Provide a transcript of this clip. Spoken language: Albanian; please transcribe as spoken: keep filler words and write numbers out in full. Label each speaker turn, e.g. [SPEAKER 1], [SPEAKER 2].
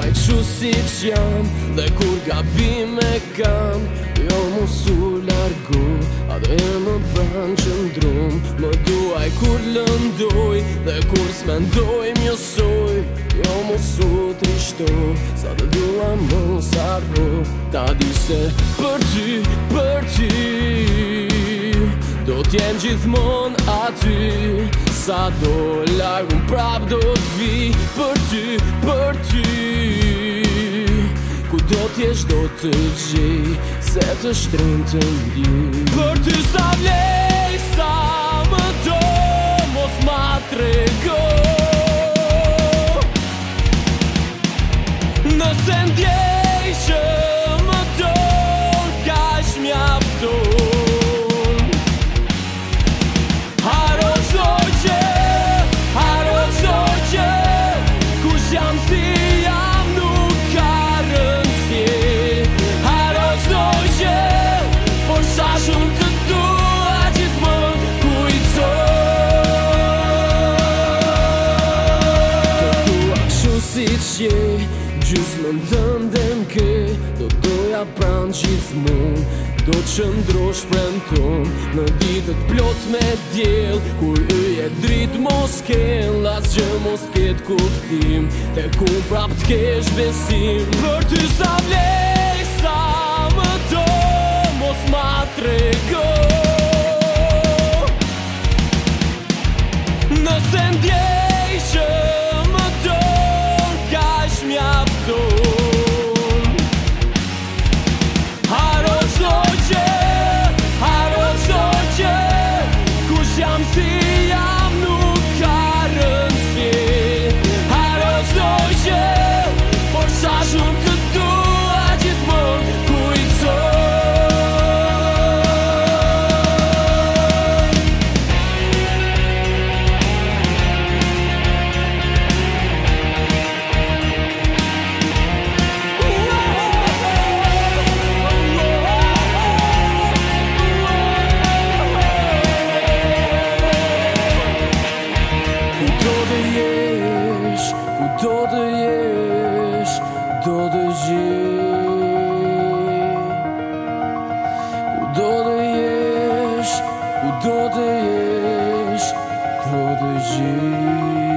[SPEAKER 1] duaj qu si q'jam, dhe kur gabime kam, jo mos u largu, atë e më ban qëndrum. Më duaj kur lëndoj, dhe kur s'mendoj mjësoj, jo mos u trishto, sa të dua mos arru. Ta di se për ty, për ty do t'jem gjithmon aty, sa do largun prap do t'vi. Për ty, për ty ku do t'jesh do të gjej, se të shtrin të ndjej. Për ty sa vlej, sa më do, mos ma trego. Nëse ndjej që më do, kaq mjafton. Gjysë më ndënde m'ke, do doja pran gjithmon, do t'qëndrosh premton në ditët plot me djel, kur yje drit mos ken, asgjë mos t'ket kuptim, te ku prap t'kesh besim. Për ty sa vlej, sa më do, mos ma trego. Nëse ndjej që më do, kaq mjafton. Haro çdo gjë, haro çdo gjë, kush jam si jam nuk ka rëndësi. Haro çdo gjë, por sa shumë të dua gjithmonë kujtoj. Do të jesh, do të gjej. Ku do të jesh, ku do të jesh, do të gjej.